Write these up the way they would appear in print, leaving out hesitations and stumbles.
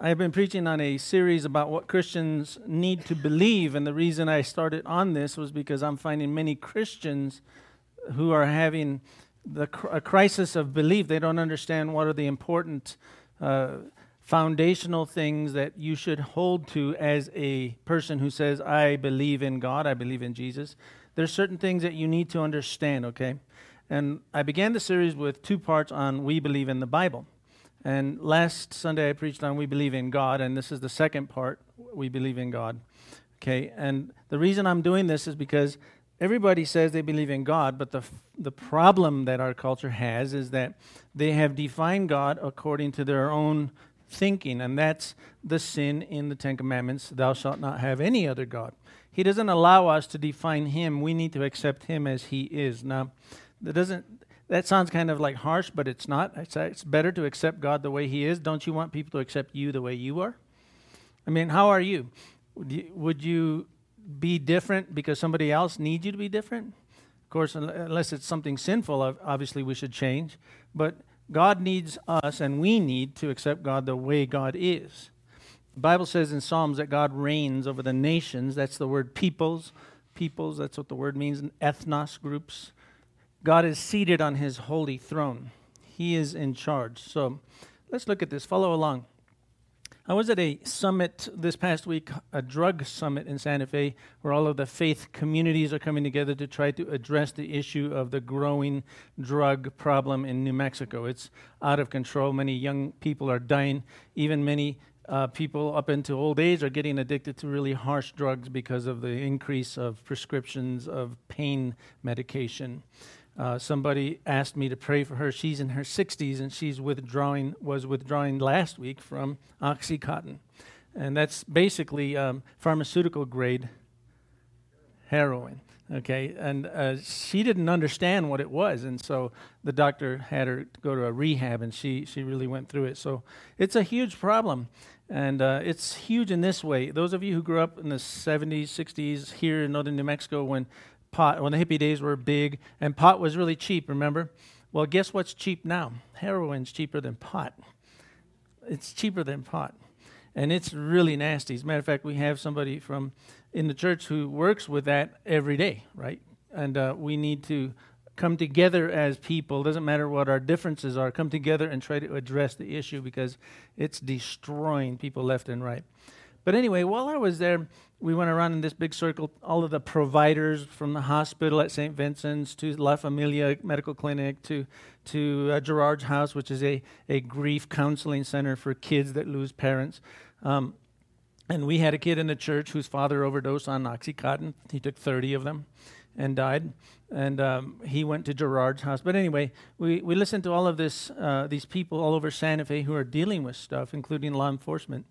I have been preaching on a series about what Christians need to believe, and the reason I started on this was because I'm finding many Christians who are having a crisis of belief. They don't understand what are the important foundational things that you should hold to as a person who says, I believe in God, I believe in Jesus. There's certain things that you need to understand, okay? And I began the series with 2 parts on we believe in the Bible. And last Sunday I preached on we believe in God, and this is the second part, we believe in God. Okay, and the reason I'm doing this is because everybody says they believe in God, but the problem that our culture has is that they have defined God according to their own thinking, and that's the sin in the 10 Commandments, thou shalt not have any other God. He doesn't allow us to define Him. We need to accept Him as He is. Now, that sounds kind of like harsh, but it's not. It's better to accept God the way He is. Don't you want people to accept you the way you are? I mean, how are you? Would you be different because somebody else needs you to be different? Of course, unless it's something sinful, obviously we should change. But God needs us, and we need to accept God the way God is. The Bible says in Psalms that God reigns over the nations. That's the word peoples. Peoples, that's what the word means, in ethnos, groups. God is seated on His holy throne. He is in charge. So let's look at this. Follow along. I was at a summit this past week, a drug summit in Santa Fe, where all of the faith communities are coming together to try to address the issue of the growing drug problem in New Mexico. It's out of control. Many young people are dying. Even many people up into old age are getting addicted to really harsh drugs because of the increase of prescriptions of pain medication. Somebody asked me to pray for her. She's in her 60s, and was withdrawing last week from Oxycontin. And that's basically pharmaceutical grade heroin, okay? And she didn't understand what it was, and so the doctor had her go to a rehab, and she really went through it. So it's a huge problem, and it's huge in this way. Those of you who grew up in the 70s, 60s here in northern New Mexico when the hippie days were big, and pot was really cheap, remember? Well, guess what's cheap now? Heroin's cheaper than pot. It's cheaper than pot. And it's really nasty. As a matter of fact, we have somebody in the church who works with that every day, right? And we need to come together as people. Doesn't matter what our differences are. Come together and try to address the issue because it's destroying people left and right. But anyway, while I was there, we went around in this big circle, all of the providers from the hospital at St. Vincent's to La Familia Medical Clinic to Gerard's House, which is a grief counseling center for kids that lose parents. And we had a kid in the church whose father overdosed on Oxycontin. He took 30 of them and died. And he went to Gerard's House. But anyway, we listened to all of these people all over Santa Fe who are dealing with stuff, including law enforcement.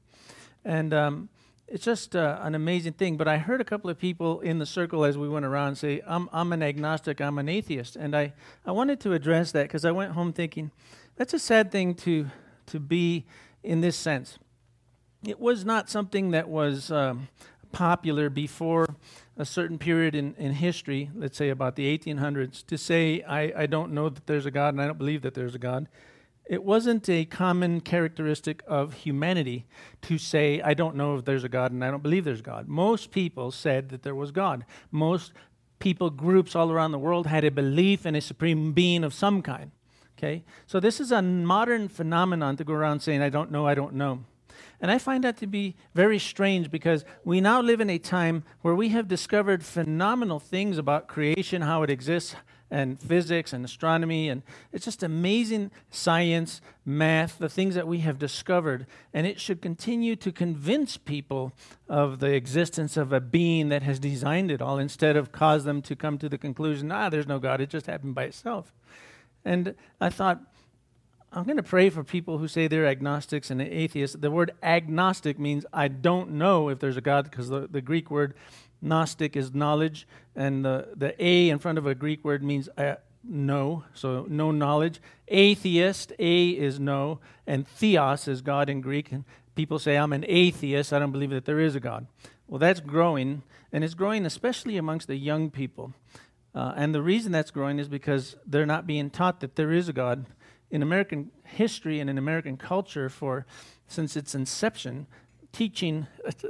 And it's just an amazing thing. But I heard a couple of people in the circle as we went around say, I'm an agnostic, I'm an atheist. And I wanted to address that because I went home thinking, that's a sad thing to be in this sense. It was not something that was popular before a certain period in history, let's say about the 1800s, to say, I don't know that there's a God and I don't believe that there's a God. It wasn't a common characteristic of humanity to say, I don't know if there's a God and I don't believe there's God. Most people said that there was God. Most people, groups all around the world had a belief in a supreme being of some kind. Okay? So this is a modern phenomenon to go around saying, I don't know, I don't know. And I find that to be very strange because we now live in a time where we have discovered phenomenal things about creation, how it exists, and physics and astronomy, and it's just amazing science, math, the things that we have discovered, and it should continue to convince people of the existence of a being that has designed it all instead of cause them to come to the conclusion, there's no God, it just happened by itself. And I thought, I'm going to pray for people who say they're agnostics and atheists. The word agnostic means I don't know if there's a God, because the Greek word Gnostic is knowledge, and the A in front of a Greek word means no, so no knowledge. Atheist, A is no, and theos is God in Greek. And people say, I'm an atheist, I don't believe that there is a God. Well, that's growing, and it's growing especially amongst the young people. And the reason that's growing is because they're not being taught that there is a God in American history and in American culture since its inception, teaching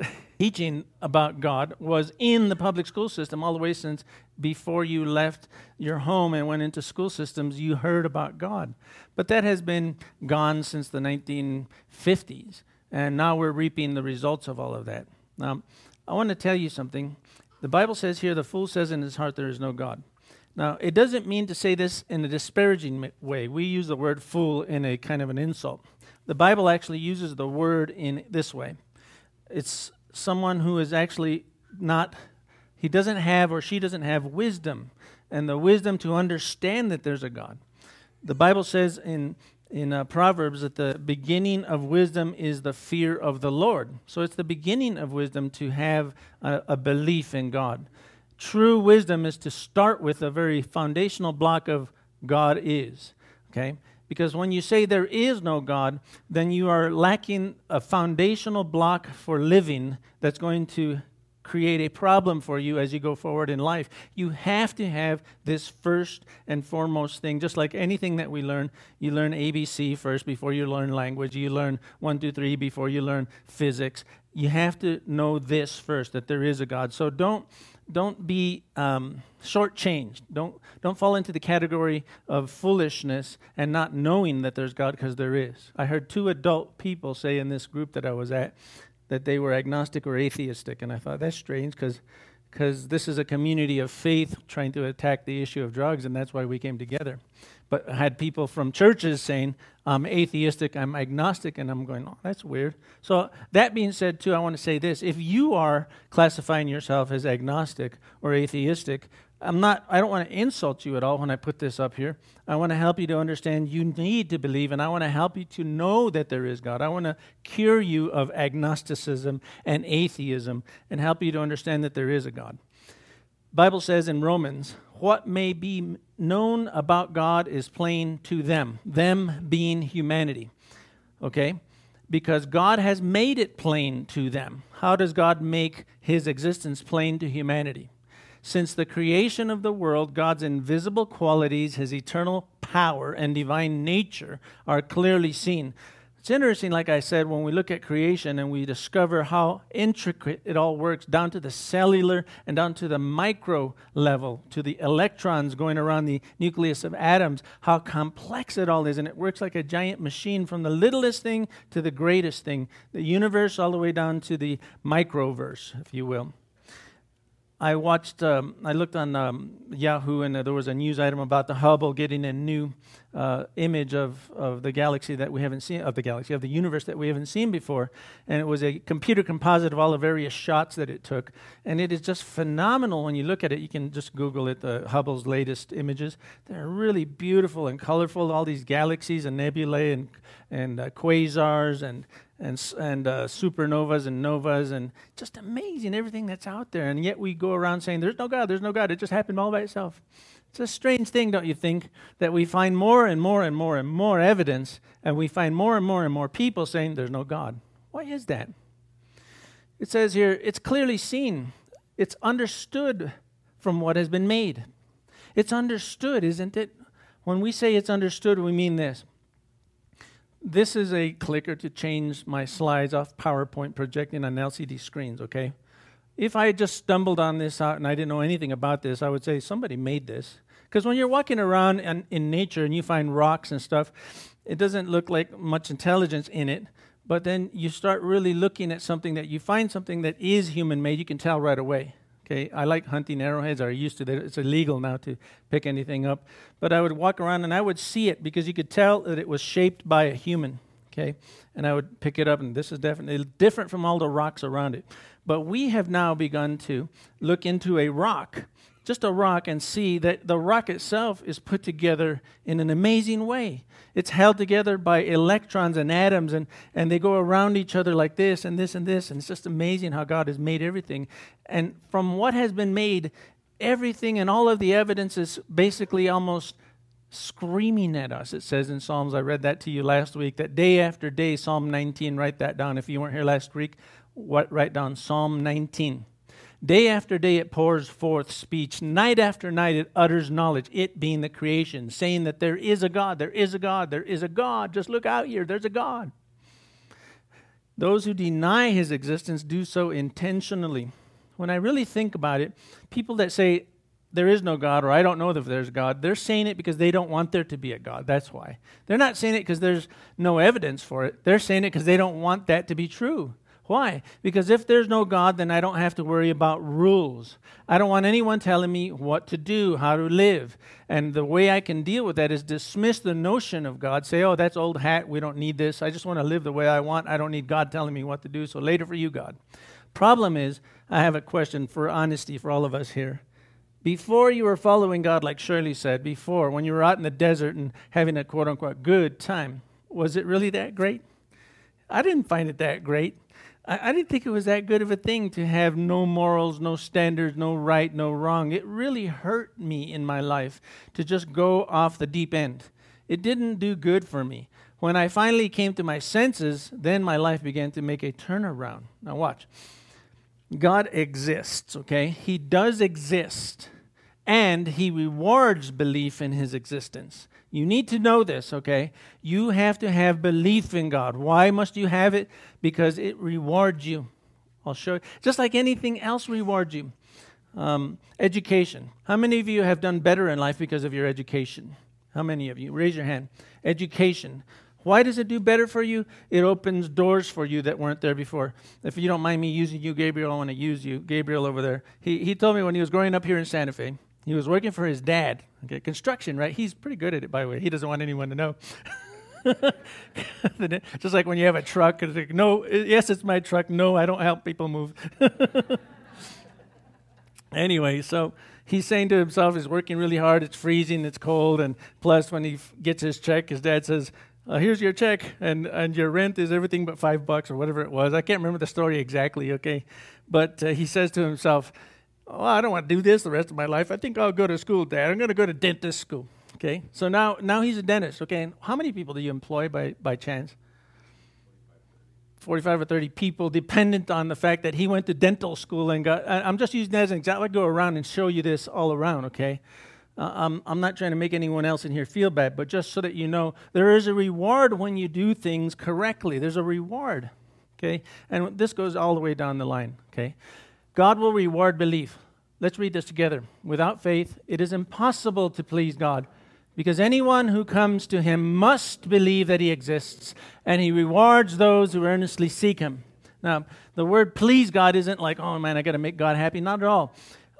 about God was in the public school system all the way since before you left your home and went into school systems, you heard about God. But that has been gone since the 1950s, and now we're reaping the results of all of that. Now, I want to tell you something. The Bible says here, the fool says in his heart there is no God. Now, it doesn't mean to say this in a disparaging way. We use the word fool in a kind of an insult. The Bible actually uses the word in this way. It's someone who is actually not, he doesn't have or she doesn't have wisdom, and the wisdom to understand that there's a God. The Bible says in Proverbs that the beginning of wisdom is the fear of the Lord. So it's the beginning of wisdom to have a belief in God. True wisdom is to start with a very foundational block of God is, okay? Because when you say there is no God, then you are lacking a foundational block for living that's going to create a problem for you as you go forward in life. You have to have this first and foremost thing. Just like anything that we learn, you learn ABC first before you learn language. You learn 1, 2, 3 before you learn physics. You have to know this first, that there is a God. So don't be shortchanged. Don't fall into the category of foolishness and not knowing that there's God, because there is. I heard 2 adult people say in this group that I was at that they were agnostic or atheistic, and I thought that's strange because this is a community of faith trying to attack the issue of drugs, and that's why we came together. But I had people from churches saying, I'm atheistic, I'm agnostic, and I'm going, oh, that's weird. So that being said, too, I want to say this. If you are classifying yourself as agnostic or atheistic, I don't want to insult you at all when I put this up here. I want to help you to understand you need to believe, and I want to help you to know that there is God. I want to cure you of agnosticism and atheism and help you to understand that there is a God. Bible says in Romans, what may be known about God is plain to them being humanity, okay? Because God has made it plain to them. How does God make his existence plain to humanity? Since the creation of the world, God's invisible qualities, his eternal power and divine nature are clearly seen. It's interesting, like I said, when we look at creation and we discover how intricate it all works, down to the cellular and down to the micro level, to the electrons going around the nucleus of atoms, how complex it all is. And it works like a giant machine from the littlest thing to the greatest thing, the universe all the way down to the microverse, if you will. I looked on Yahoo, and there was a news item about the Hubble getting a new image of the galaxy that we haven't seen, of the universe that we haven't seen before. And it was a computer composite of all the various shots that it took. And it is just phenomenal when you look at it. You can just Google it, the Hubble's latest images. They're really beautiful and colorful, all these galaxies and nebulae and quasars and supernovas and novas, and just amazing everything that's out there. And yet we go around saying, there's no God, it just happened all by itself. It's a strange thing, don't you think, that we find more and more and more and more evidence, and we find more and more and more people saying there's no God. Why is that? It says here, it's clearly seen. It's understood from what has been made. It's understood, isn't it? When we say it's understood, we mean this. This is a clicker to change my slides off PowerPoint projecting on LCD screens, okay? If I had just stumbled on this out and I didn't know anything about this, I would say somebody made this. Because when you're walking around in nature and you find rocks and stuff, it doesn't look like much intelligence in it. But then you start really looking at something that you find something that is human-made, you can tell right away. Okay, I like hunting arrowheads, or I used to. It's illegal now to pick anything up. But I would walk around and I would see it because you could tell that it was shaped by a human. Okay, and I would pick it up, and this is definitely different from all the rocks around it. But we have now begun to look into a rock, just a rock, and see that the rock itself is put together in an amazing way. It's held together by electrons and atoms, and they go around each other like this and this and this, and it's just amazing how God has made everything. And from what has been made, everything and all of the evidence is basically almost screaming at us. It says in Psalms, I read that to you last week, that day after day, Psalm 19, write that down. If you weren't here last week, write down Psalm 19. Day after day it pours forth speech. Night after night it utters knowledge, it being the creation, saying that there is a God, there is a God, there is a God. Just look out here, there's a God. Those who deny his existence do so intentionally. When I really think about it, people that say there is no God, or I don't know if there's a God, they're saying it because they don't want there to be a God. That's why. They're not saying it because there's no evidence for it. They're saying it because they don't want that to be true. Why? Because if there's no God, then I don't have to worry about rules. I don't want anyone telling me what to do, how to live. And the way I can deal with that is dismiss the notion of God. Say, oh, that's old hat. We don't need this. I just want to live the way I want. I don't need God telling me what to do. So later for you, God. Problem is, I have a question for honesty for all of us here. Before you were following God, like Shirley said, before, when you were out in the desert and having a quote-unquote good time, was it really that great? I didn't find it that great. I didn't think it was that good of a thing to have no morals, no standards, no right, no wrong. It really hurt me in my life to just go off the deep end. It didn't do good for me. When I finally came to my senses, then my life began to make a turnaround. Now watch. God exists, okay? He does exist, and he rewards belief in his existence. You need to know this, okay? You have to have belief in God. Why must you have it? Because it rewards you. I'll show you. Just like anything else rewards you. Education. How many of you have done better in life because of your education? How many of you? Raise your hand. Education. Why does it do better for you? It opens doors for you that weren't there before. If you don't mind me using you, Gabriel, I want to use you. Gabriel over there. He told me when he was growing up here in Santa Fe, he was working for his dad. Okay, construction, right? He's pretty good at it, by the way. He doesn't want anyone to know. Just like when you have a truck, it's like, no, yes, it's my truck. No, I don't help people move. Anyway, so he's saying to himself, he's working really hard. It's freezing, it's cold, and plus when he gets his check, his dad says, here's your check, and your rent is everything but $5 or whatever it was. I can't remember the story exactly, okay? But he says to himself, oh, I don't want to do this the rest of my life. I think I'll go to school, Dad. I'm going to go to dentist school, okay? So now he's a dentist, okay? And how many people do you employ by chance? 45 or 30 people dependent on the fact that he went to dental school and got, I'm just using that as an example. I go around and show you this all around, okay? I'm not trying to make anyone else in here feel bad, but just so that you know, there is a reward when you do things correctly. There's a reward, okay? And this goes all the way down the line, okay? God will reward belief. Let's read this together. Without faith, it is impossible to please God, because anyone who comes to him must believe that he exists, and he rewards those who earnestly seek him. Now, the word please God isn't like, oh man, I got to make God happy. Not at all.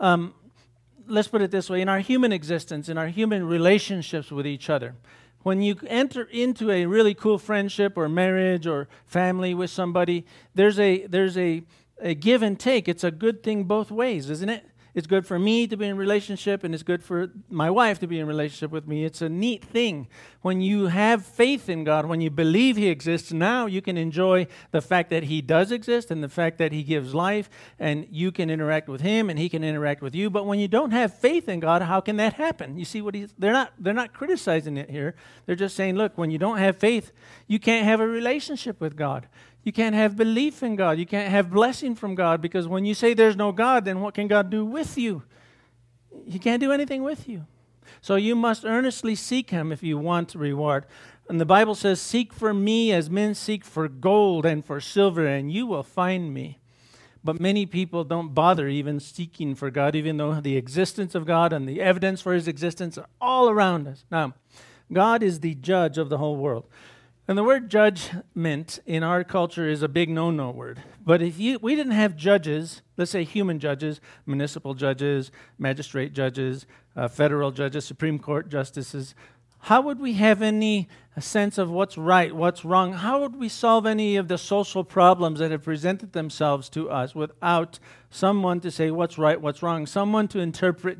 Let's put it this way. In our human existence, in our human relationships with each other, when you enter into a really cool friendship or marriage or family with somebody, there's a give and take. It's a good thing both ways, isn't it? It's good for me to be in a relationship, and it's good for my wife to be in a relationship with me. It's a neat thing. When you have faith in God, when you believe he exists, now you can enjoy the fact that he does exist and the fact that he gives life, and you can interact with him and he can interact with you. But when you don't have faith in God, how can that happen? You see what they're not criticizing it here. They're just saying, look, when you don't have faith, you can't have a relationship with God. You can't have belief in God. You can't have blessing from God, because when you say there's no God, then what can God do with you? He can't do anything with you. So you must earnestly seek him if you want reward. And the Bible says, seek for me as men seek for gold and for silver, and you will find me. But many people don't bother even seeking for God, even though the existence of God and the evidence for his existence are all around us. Now, God is the judge of the whole world. And the word judgment in our culture is a big no-no word. But if we didn't have judges, let's say human judges, municipal judges, magistrate judges, federal judges, Supreme Court justices, how would we have any sense of what's right, what's wrong? How would we solve any of the social problems that have presented themselves to us without someone to say what's right, what's wrong, someone to interpret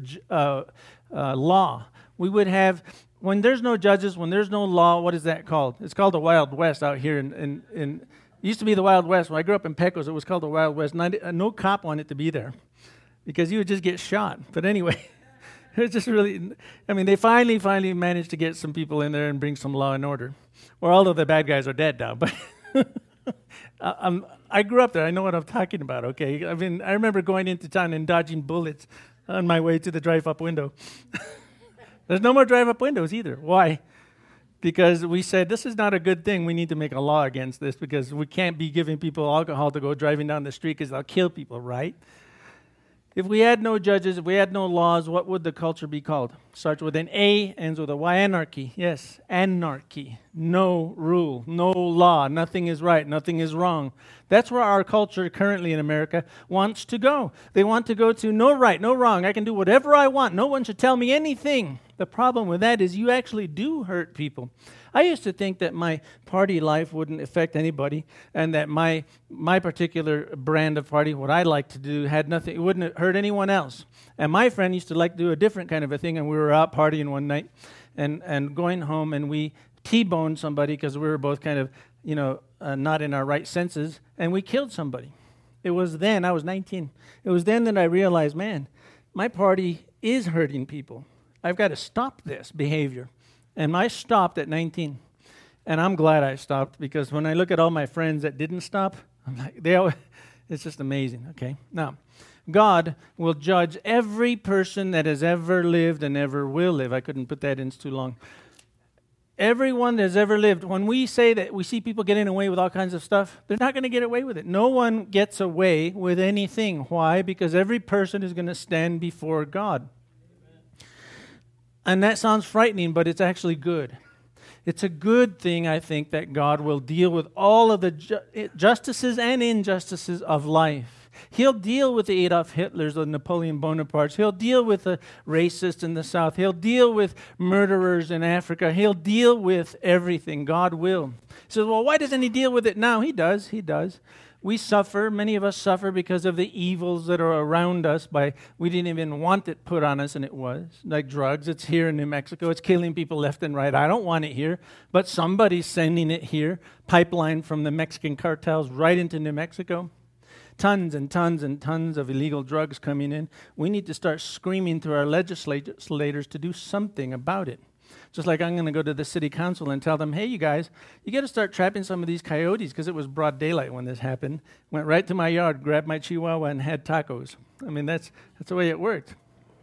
law? We would have... When there's no judges, when there's no law, what is that called? It's called the Wild West out here. It used to be the Wild West. When I grew up in Pecos, it was called the Wild West. No cop wanted to be there because you would just get shot. But anyway, it's just really, they finally managed to get some people in there and bring some law and order. Or all of the bad guys are dead now. But I grew up there. I know what I'm talking about, okay? I mean, I remember going into town and dodging bullets on my way to the drive-up window. There's no more drive-up windows either. Why? Because we said, this is not a good thing. We need to make a law against this because we can't be giving people alcohol to go driving down the street because they'll kill people, right? If we had no judges, if we had no laws, what would the culture be called? Starts with an A, ends with a Y. Anarchy. Yes, anarchy. No rule, no law. Nothing is right, nothing is wrong. That's where our culture currently in America wants to go. They want to go to no right, no wrong. I can do whatever I want. No one should tell me anything. The problem with that is you actually do hurt people. I used to think that my party life wouldn't affect anybody and that my particular brand of party, what I like to do, had nothing, it wouldn't hurt anyone else. And my friend used to like to do a different kind of a thing, and we were out partying one night and going home, and we T-boned somebody because we were both kind of, not in our right senses, and we killed somebody. It was then, I was 19, it was then that I realized, man, my party is hurting people. I've got to stop this behavior. And I stopped at 19. And I'm glad I stopped because when I look at all my friends that didn't stop, I'm like, it's just amazing, okay? Now, God will judge every person that has ever lived and ever will live. I couldn't put that in, it's too long. Everyone that has ever lived, when we say that we see people getting away with all kinds of stuff, they're not going to get away with it. No one gets away with anything. Why? Because every person is going to stand before God. And that sounds frightening, but it's actually good. It's a good thing, I think, that God will deal with all of the justices and injustices of life. He'll deal with the Adolf Hitlers or Napoleon Bonapartes. He'll deal with the racists in the South. He'll deal with murderers in Africa. He'll deal with everything. God will. He says, well, why doesn't he deal with it now? He does. He does. We suffer, many of us suffer because of the evils that are around us we didn't even want it put on us, and it was. Like drugs, it's here in New Mexico. It's killing people left and right. I don't want it here, but somebody's sending it here. Pipeline from the Mexican cartels right into New Mexico. Tons and tons and tons of illegal drugs coming in. We need to start screaming to our legislators to do something about it. Just like I'm going to go to the city council and tell them, hey, you guys, you got to start trapping some of these coyotes because it was broad daylight when this happened. Went right to my yard, grabbed my chihuahua, and had tacos. I mean, that's the way it worked.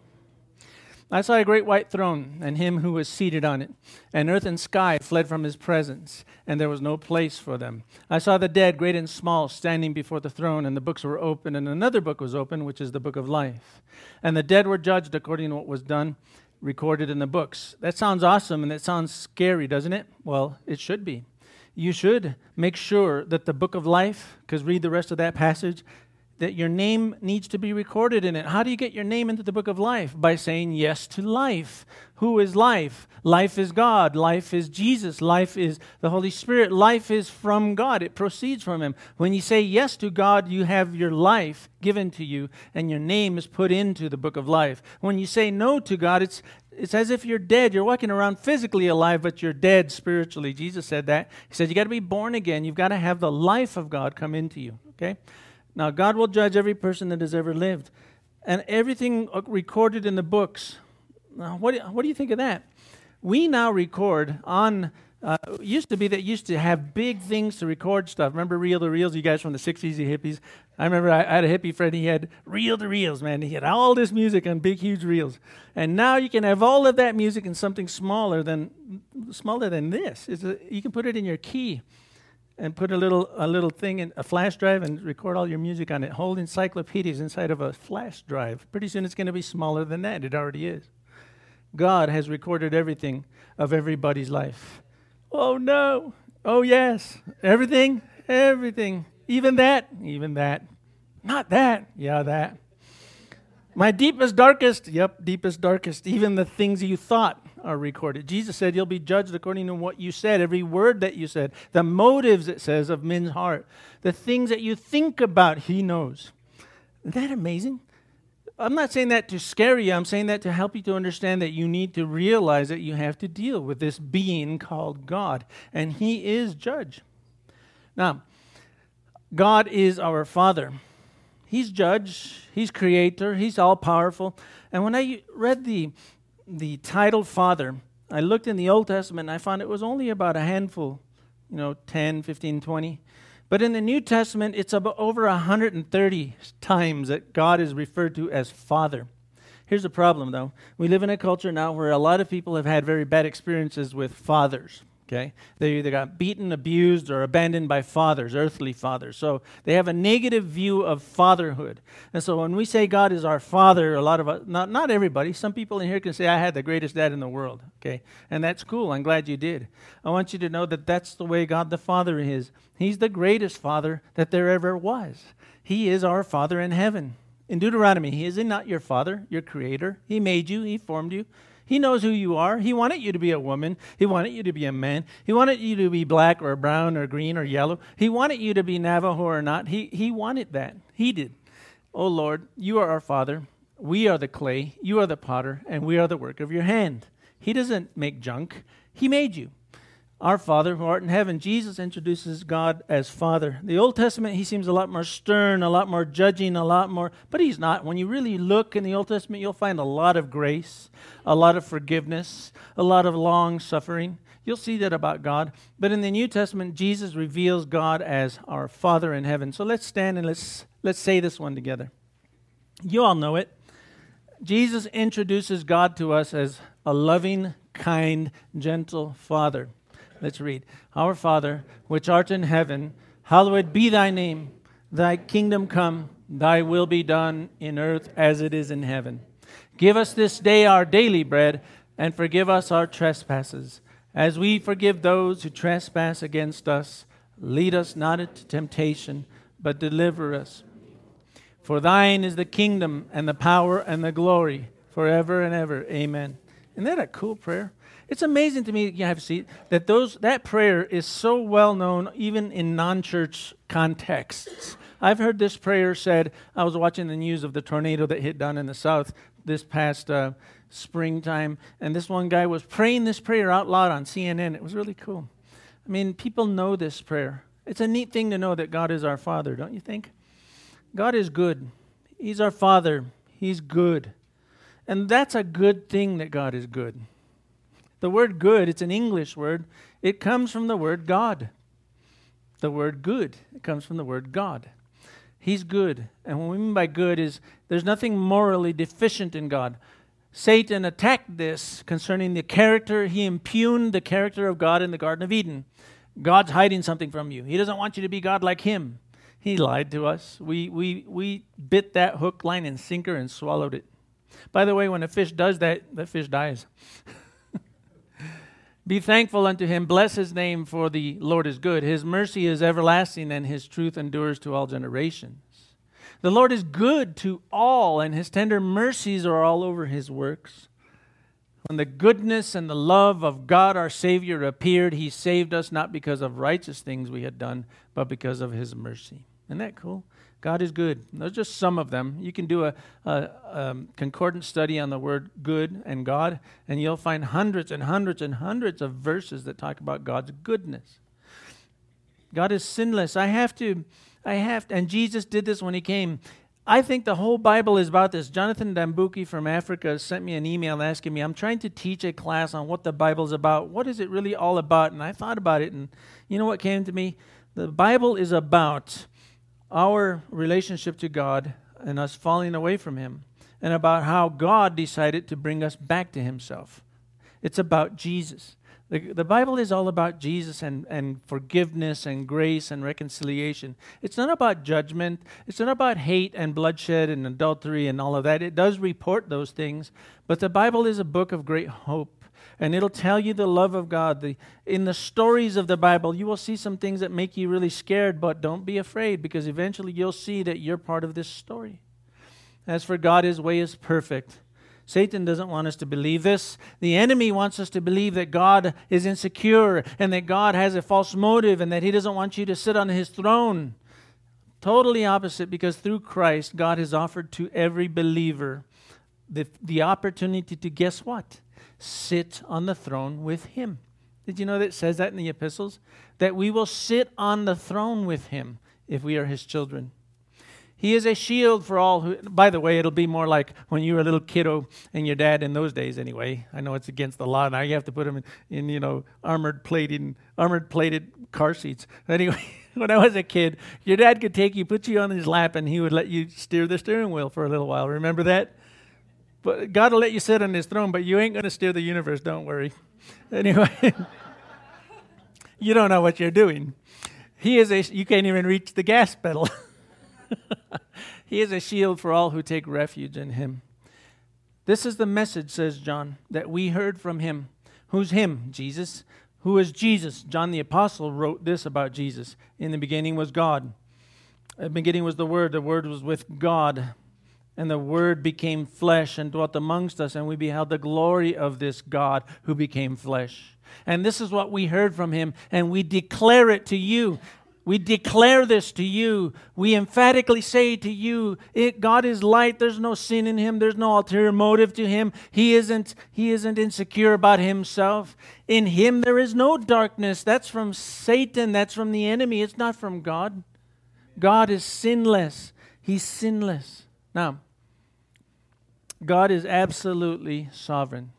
I saw a great white throne and him who was seated on it. And earth and sky fled from his presence, and there was no place for them. I saw the dead, great and small, standing before the throne, and the books were open, and another book was open, which is the book of life. And the dead were judged according to what was done, recorded in the books. That sounds awesome and it sounds scary, doesn't it? Well, it should be. You should make sure that the book of life, because read the rest of that passage, that your name needs to be recorded in it. How do you get your name into the book of life? By saying yes to life. Who is life? Life is God. Life is Jesus. Life is the Holy Spirit. Life is from God. It proceeds from Him. When you say yes to God, you have your life given to you, and your name is put into the book of life. When you say no to God, it's as if you're dead. You're walking around physically alive, but you're dead spiritually. Jesus said that. He said you got to be born again. You've got to have the life of God come into you. Okay? Now, God will judge every person that has ever lived. And everything recorded in the books. Now, what do you think of that? We now record on, used to have big things to record stuff. Remember reel-to-reels, you guys from the 60s, the hippies? I remember I had a hippie friend, he had reel-to-reels, man. He had all this music on big, huge reels. And now you can have all of that music in something smaller than this. You can put it in your key. And put a little thing in a flash drive and record all your music on it. Whole encyclopedias inside of a flash drive. Pretty soon it's going to be smaller than that. It already is. God has recorded everything of everybody's life. Oh no. Oh yes. Everything. Even that. Not that. Yeah, that. My deepest, darkest. Yep, deepest, darkest. Even the things you thought are recorded. Jesus said you'll be judged according to what you said, every word that you said, the motives, it says, of men's heart, the things that you think about, He knows. Isn't that amazing? I'm not saying that to scare you. I'm saying that to help you to understand that you need to realize that you have to deal with this being called God, and He is judge. Now, God is our Father. He's judge. He's creator. He's all-powerful. And when I read the title Father, I looked in the Old Testament and I found it was only about a handful, 10, 15, 20. But in the New Testament, it's about over 130 times that God is referred to as Father. Here's the problem, though. We live in a culture now where a lot of people have had very bad experiences with fathers. Okay, they either got beaten, abused, or abandoned by fathers, earthly fathers. So they have a negative view of fatherhood. And so when we say God is our Father, a lot of us, not everybody, some people in here can say, I had the greatest dad in the world. Okay, and that's cool. I'm glad you did. I want you to know that that's the way God the Father is. He's the greatest Father that there ever was. He is our Father in heaven. In Deuteronomy, He is not your Father, your Creator. He made you. He formed you. He knows who you are. He wanted you to be a woman. He wanted you to be a man. He wanted you to be black or brown or green or yellow. He wanted you to be Navajo or not. He wanted that. He did. Oh, Lord, you are our Father. We are the clay. You are the potter, and we are the work of your hand. He doesn't make junk. He made you. Our Father who art in heaven. Jesus introduces God as Father. The Old Testament, He seems a lot more stern, a lot more judging, a lot more, but He's not. When you really look in the Old Testament, you'll find a lot of grace, a lot of forgiveness, a lot of long suffering. You'll see that about God. But in the New Testament, Jesus reveals God as our Father in heaven. So let's stand and let's say this one together. You all know it. Jesus introduces God to us as a loving, kind, gentle Father. Let's read. Our Father, which art in heaven, hallowed be thy name. Thy kingdom come, thy will be done in earth as it is in heaven. Give us this day our daily bread, and forgive us our trespasses, as we forgive those who trespass against us. Lead us not into temptation, but deliver us. For thine is the kingdom, and the power, and the glory, forever and ever. Amen. Isn't that a cool prayer? It's amazing to me, you have to see, that that prayer is so well known even in non-church contexts. I've heard this prayer said. I was watching the news of the tornado that hit down in the south this past springtime, and this one guy was praying this prayer out loud on CNN. It was really cool. I mean, people know this prayer. It's a neat thing to know that God is our Father, don't you think? God is good. He's our Father. He's good. And that's a good thing that God is good. The word good, it's an English word. It comes from the word God. The word good, it comes from the word God. He's good. And what we mean by good is there's nothing morally deficient in God. Satan attacked this concerning the character. He impugned the character of God in the Garden of Eden. God's hiding something from you. He doesn't want you to be God like Him. He lied to us. We bit that hook, line, and sinker and swallowed it. By the way, when a fish does that, the fish dies. Be thankful unto Him. Bless His name, for the Lord is good. His mercy is everlasting, and His truth endures to all generations. The Lord is good to all, and His tender mercies are all over His works. When the goodness and the love of God our Savior appeared, He saved us not because of righteous things we had done, but because of His mercy. Isn't that cool? God is good. Those are just some of them. You can do a concordant study on the word good and God, and you'll find hundreds and hundreds and hundreds of verses that talk about God's goodness. God is sinless. And Jesus did this when He came. I think the whole Bible is about this. Jonathan Dambuki from Africa sent me an email asking me, I'm trying to teach a class on what the Bible's about. What is it really all about? And I thought about it, and you know what came to me? The Bible is about our relationship to God and us falling away from Him, and about how God decided to bring us back to Himself. It's about Jesus. The Bible is all about Jesus and forgiveness and grace and reconciliation. It's not about judgment. It's not about hate and bloodshed and adultery and all of that. It does report those things, but the Bible is a book of great hope. And it'll tell you the love of God. In the stories of the Bible, you will see some things that make you really scared, but don't be afraid, because eventually you'll see that you're part of this story. As for God, His way is perfect. Satan doesn't want us to believe this. The enemy wants us to believe that God is insecure and that God has a false motive and that He doesn't want you to sit on His throne. Totally opposite, because through Christ, God has offered to every believer the opportunity to, guess what? Sit on the throne with Him. Did you know that it says that in the epistles? That we will sit on the throne with Him if we are His children. He is a shield for all who, by the way, it'll be more like when you were a little kiddo and your dad, in those days anyway. I know it's against the law now. You have to put them in armored plated car seats. Anyway, When I was a kid, your dad could take you, put you on his lap, and he would let you steer the steering wheel for a little while. Remember that? But God will let you sit on his throne, but you ain't going to steer the universe, don't worry. Anyway, you don't know what you're doing. You can't even reach the gas pedal. He is a shield for all who take refuge in him. This is the message, says John, that we heard from him. Who's him? Jesus. Who is Jesus? John the Apostle wrote this about Jesus. In the beginning was God. In the beginning was the Word. The Word was with God. And the Word became flesh and dwelt amongst us, and we beheld the glory of this God who became flesh. And this is what we heard from him, and we declare it to you. We declare this to you. We emphatically say to you, God is light. There's no sin in him. There's no ulterior motive to him. He isn't insecure about himself. In him there is no darkness. That's from Satan. That's from the enemy. It's not from God. God is sinless. He's sinless. Now, God is absolutely sovereign.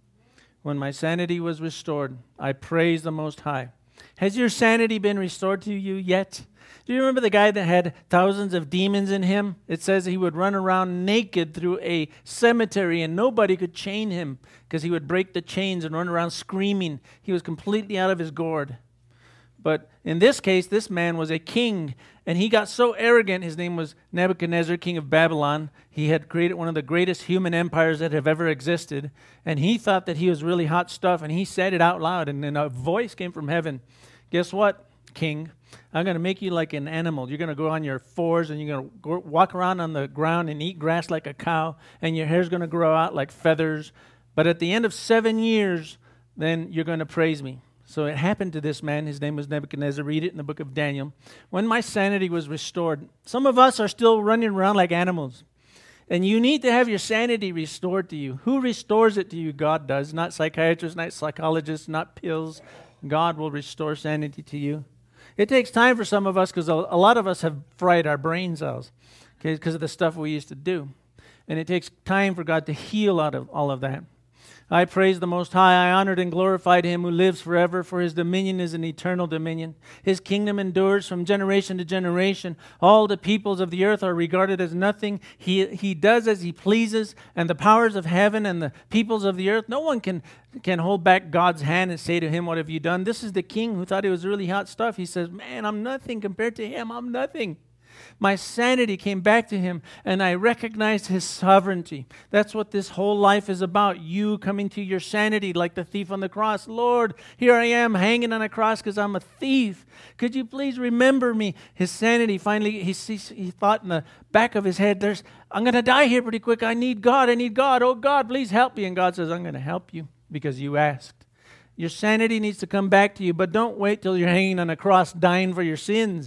When my sanity was restored, I praised the Most High. Has your sanity been restored to you yet? Do you remember the guy that had thousands of demons in him? It says he would run around naked through a cemetery and nobody could chain him because he would break the chains and run around screaming. He was completely out of his gourd. But in this case, this man was a king, and he got so arrogant. His name was Nebuchadnezzar, king of Babylon. He had created one of the greatest human empires that have ever existed, and he thought that he was really hot stuff, and he said it out loud, and then a voice came from heaven. Guess what, king? I'm going to make you like an animal. You're going to go on your fours, and you're going to walk around on the ground and eat grass like a cow, and your hair's going to grow out like feathers. But at the end of 7 years, then you're going to praise me. So it happened to this man. His name was Nebuchadnezzar. Read it in the book of Daniel. When my sanity was restored, some of us are still running around like animals. And you need to have your sanity restored to you. Who restores it to you? God does. Not psychiatrists, not psychologists, not pills. God will restore sanity to you. It takes time for some of us because a lot of us have fried our brain cells because of the stuff we used to do. And it takes time for God to heal out of all of that. I praise the Most High. I honored and glorified him who lives forever, for his dominion is an eternal dominion. His kingdom endures from generation to generation. All the peoples of the earth are regarded as nothing. He does as he pleases, and the powers of heaven and the peoples of the earth, no one can hold back God's hand and say to him, what have you done? This is the king who thought it was really hot stuff. He says, man, I'm nothing compared to him. I'm nothing. My sanity came back to him, and I recognized his sovereignty. That's what this whole life is about, you coming to your sanity like the thief on the cross. Lord, here I am hanging on a cross because I'm a thief. Could you please remember me? His sanity, finally, he thought in the back of his head, I'm going to die here pretty quick. I need God. Oh, God, please help me. And God says, I'm going to help you because you asked. Your sanity needs to come back to you, but don't wait till you're hanging on a cross dying for your sins.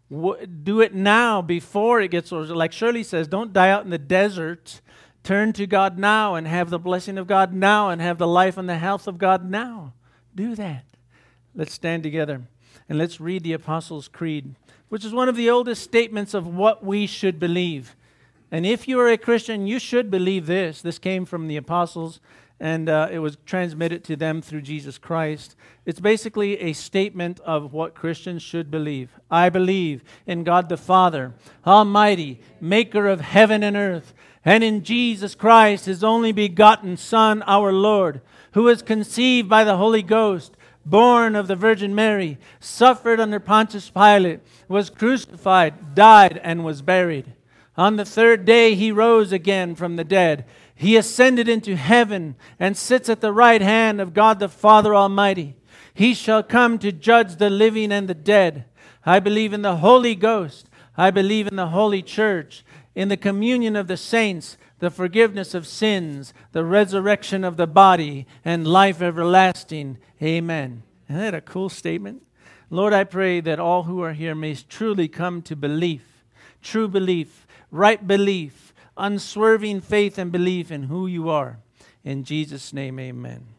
Do it now before it gets worse. Like Shirley says, don't die out in the desert. Turn to God now and have the blessing of God now and have the life and the health of God now. Do that. Let's stand together and let's read the Apostles' Creed, which is one of the oldest statements of what we should believe. And if you are a Christian, you should believe this. This came from the Apostles, and it was transmitted to them through Jesus Christ. It's basically a statement of what Christians should believe. I believe in God the Father, Almighty, maker of heaven and earth, and in Jesus Christ, his only begotten Son, our Lord, who was conceived by the Holy Ghost, born of the Virgin Mary, suffered under Pontius Pilate, was crucified, died, and was buried. On the third day he rose again from the dead. He ascended into heaven and sits at the right hand of God the Father Almighty. He shall come to judge the living and the dead. I believe in the Holy Ghost. I believe in the Holy Church, in the communion of the saints, the forgiveness of sins, the resurrection of the body, and life everlasting. Amen. Isn't that a cool statement? Lord, I pray that all who are here may truly come to belief, true belief, right belief, unswerving faith and belief in who you are. In Jesus' name, amen.